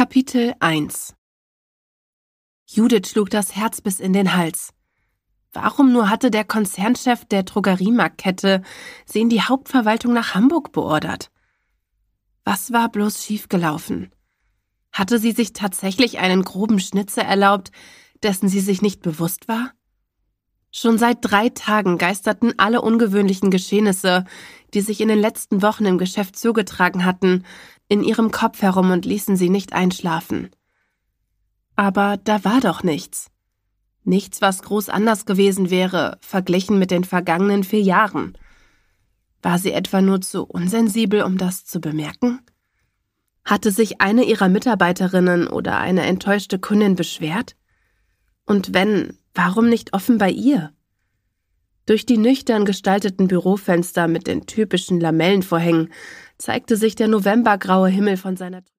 Kapitel 1. Judith schlug das Herz bis in den Hals. Warum nur hatte der Konzernchef der Drogeriemarktkette sie in die Hauptverwaltung nach Hamburg beordert? Was war bloß schiefgelaufen? Hatte sie sich tatsächlich einen groben Schnitzer erlaubt, dessen sie sich nicht bewusst war? Schon seit 3 Tagen geisterten alle ungewöhnlichen Geschehnisse, die sich in den letzten Wochen im Geschäft zugetragen hatten, in ihrem Kopf herum und ließen sie nicht einschlafen. Aber da war doch nichts. Nichts, was groß anders gewesen wäre, verglichen mit den vergangenen 4 Jahren. War sie etwa nur zu unsensibel, um das zu bemerken? Hatte sich eine ihrer Mitarbeiterinnen oder eine enttäuschte Kundin beschwert? Und wenn, warum nicht offen bei ihr? Durch die nüchtern gestalteten Bürofenster mit den typischen Lamellenvorhängen zeigte sich der novembergraue Himmel von seiner